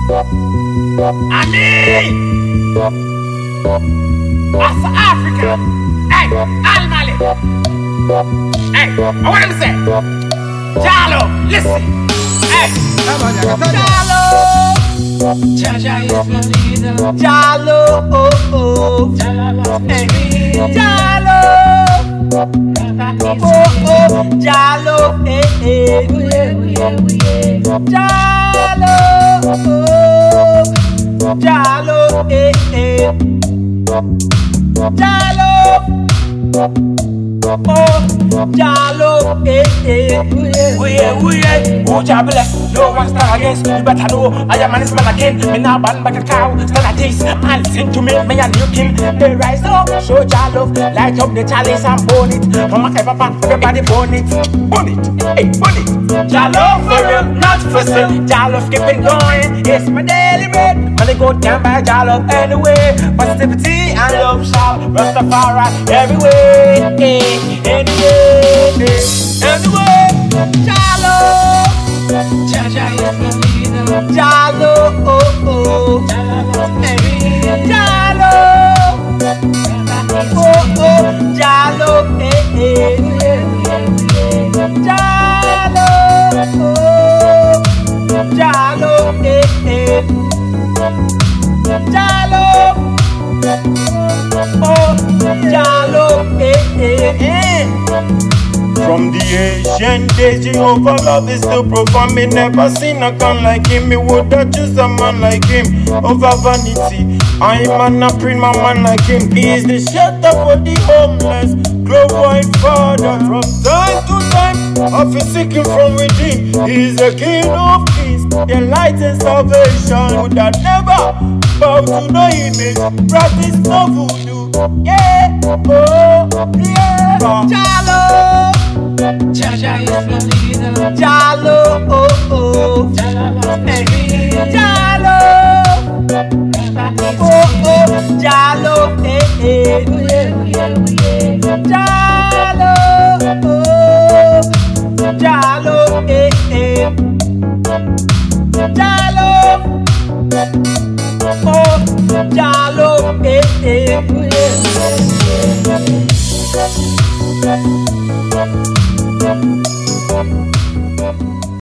Ali! Asa Africa! Hey, Al Mali! Hey, I want him to say, Jalo, listen! Hey, Jalo! Jaja is my leader. Jalo, oh, oh. Hey, Jalo! Oh, oh, Jalo, eh, eh. Jalo, oh, Jalo, eh, eh. Jalo, oh, Jalo, eh, eh. Oh, Jah bless, no one stand against. You better know, I am an man again. Me now ban back a cow, stand at this. And sing to me a new king. They rise up, show Jah love, light up the chalice and burn it. Come on, papa, everybody burn it. Burn it, hey, burn it. Jah love for real, not for sale. Jah love keep it going, it's my daily bread. Money go down by Jah love anyway. Positivity and love shall Rastafari everywhere. Anyway, Jah love. Jaja is my leader. Jalo, oh, oh. Jalo, oh, oh. Jalo, eh, eh. Jalo, oh. Jalo, eh, eh. Jalo, oh. Jalo, eh, eh. From the ancient days, Jehovah love is still performing. Never seen a gun like him. Me woulda choose a man like him over vanity. I'm an a print my man like him. He is the shelter for the homeless, glorified Father. From time to time, I feel seeking from within. He is the King of Kings, the light and salvation. Would I never bow to no image, practice no voodoo. Yeah, oh, yeah. Jalo. Jaja is my leader. Jalo, oh, oh. Hey, Jalo, oh, oh. Jalo, eh, eh. Jalo, oh. Jalo, eh, eh. Jalo, oh. Jalo, eh, eh.